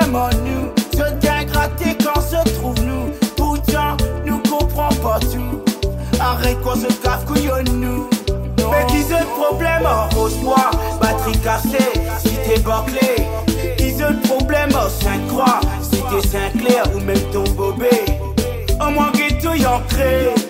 problème en nous. Je tiens gratter quand se trouve nous. Pourtant, nous comprend pas tout. Arrête qu'on se cave couillonne-nous. Mais qu'ils ont le problème en rose-moi. Batterie cassée, si t'es bâclé. Ils ont le problème en Sainte-Croix. Si t'es Saint-Clair ou même ton bobé. Au moins que tout y ancré.